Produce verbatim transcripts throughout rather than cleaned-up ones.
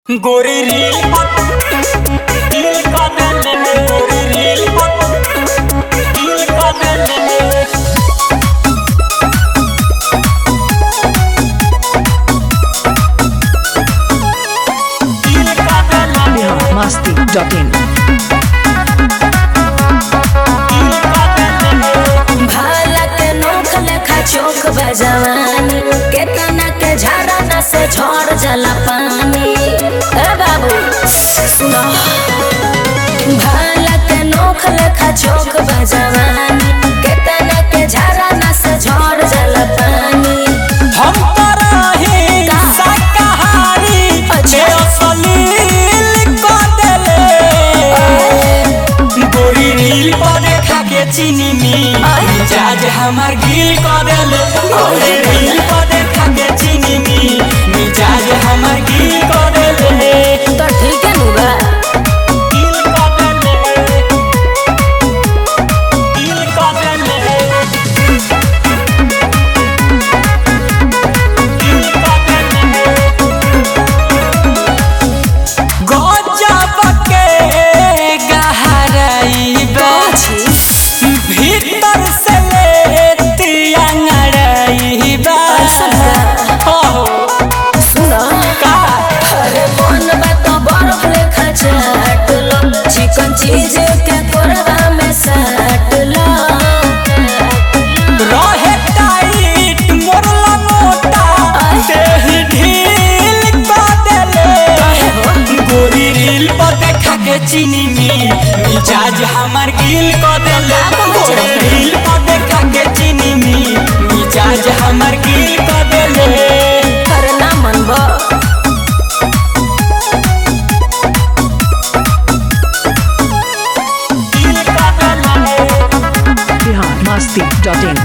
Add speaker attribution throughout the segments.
Speaker 1: गोरी रील दिल का दिल में गोरी रील दिल का दिल में दिल का दिल में
Speaker 2: मस्ती डॉट इन
Speaker 3: चौक बजवानी केतना के झरना से झड़ जला पानी। ए बाबू सुनो भाला के नोख लेखा चौक बजवानी केतना के झरना से झड़ जला पानी।
Speaker 1: हम तरही शाकाहारी जे असलील को देले गोरी रील पर देखा के चीनी में मिजाज हमार गिल को देले गोरी रील पर देखा के चीनी में मिजाज हमार गिल को देले
Speaker 3: तो ठीक है नुबा
Speaker 1: गिल को देले गिल को देले गिल को देले गजब के गहराई बा भीतर से लेती अंगड़ाई बा
Speaker 3: सुनो
Speaker 1: का
Speaker 3: अरे मन बा तो बर्फ लेखा चाट लो चिकन चीज के कोरवा में साट लो।
Speaker 1: रहे टाइट मोरला मोटा देही ढील कर देले गोरी रील पर देखा के चीनी में मिजाज हमार गिल कर देले गोरी रील पर देखा के चीनी में मिजाज हमार गिल कर देले
Speaker 3: अरे ना मनबो
Speaker 1: गिल कर देले
Speaker 2: Bihar Masti dot in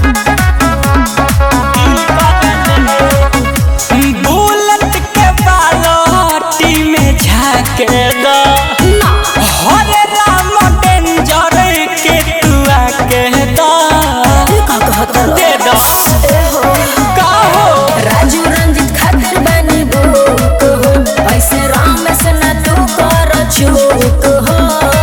Speaker 1: bullet के बालोटी में झाके दो हरे राम डेंजर के तुआ के दो
Speaker 3: का कहतर
Speaker 1: दे दो
Speaker 3: ए हो
Speaker 1: का हो
Speaker 3: राजू रंजित खातिर बनी बुक हो ऐसे राम से ना तू कर चूक हो।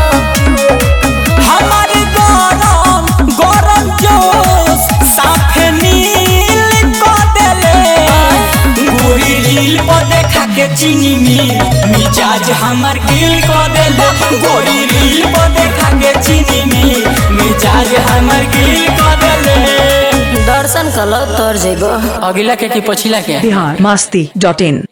Speaker 1: हमार गरम गरम जोश साफे नील को देले गोरी रील पर देखा के चीनी में मिजाज हमार गिल को देले गोरी रील पर देखा के चीनी में मिजाज हमार गिल को देले
Speaker 3: दर्शन कलो तोर जेबो
Speaker 1: अगिला के कि पछिला के
Speaker 2: बिहार मस्ती डॉट इन